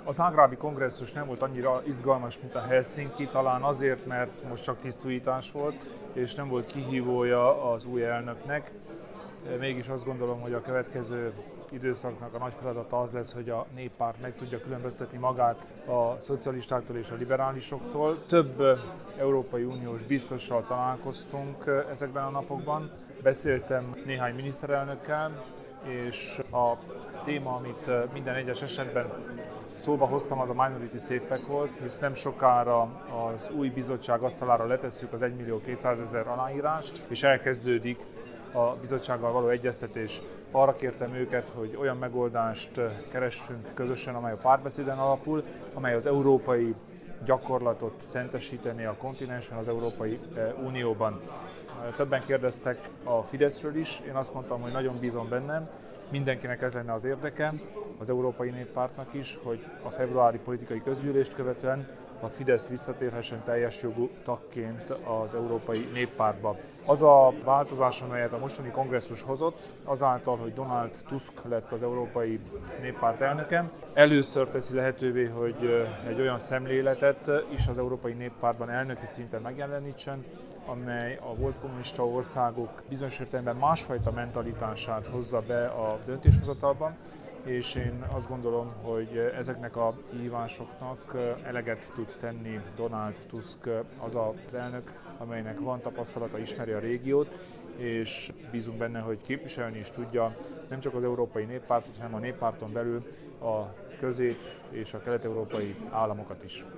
A zágrábi kongresszus nem volt annyira izgalmas, mint a Helsinki, talán azért, mert most csak tisztújítás volt, és nem volt kihívója az új elnöknek. Mégis azt gondolom, hogy a következő időszaknak a nagy feladata az lesz, hogy a néppárt meg tudja különböztetni magát a szocialistáktól és a liberálisoktól. Több Európai Uniós biztossal találkoztunk ezekben a napokban. Beszéltem néhány miniszterelnökkel, és a téma, amit minden egyes esetben szóba hoztam, az a Minority SafePack volt, hisz nem sokára az új bizottság asztalára letesszük az 1.200.000 aláírást, és elkezdődik a bizottsággal való egyeztetés. Arra kértem őket, hogy olyan megoldást keressünk közösen, amely a párbeszéden alapul, amely az európai gyakorlatot szentesítené a kontinensen, az Európai Unióban. Többen kérdeztek a Fideszről is, én azt mondtam, hogy nagyon bízom bennem, mindenkinek ez lenne az érdeke, az Európai Néppártnak is, hogy a februári politikai közgyűlést követően a Fidesz visszatérhessen teljes jogú tagként az Európai Néppártba. Az a változás, amelyet a mostani kongresszus hozott, azáltal, hogy Donald Tusk lett az Európai Néppárt elnöke, először teszi lehetővé, hogy egy olyan szemléletet is az Európai Néppártban elnöki szinten megjelenítsen, amely a volt kommunista országok bizonyos értelemben másfajta mentalitását hozza be a döntéshozatalban, és én azt gondolom, hogy ezeknek a kihívásoknak eleget tud tenni Donald Tusk, az az elnök, amelynek van tapasztalata, ismeri a régiót, és bízunk benne, hogy képviselni is tudja nem csak az Európai Néppártot, hanem a néppárton belül a közép- és a kelet-európai államokat is.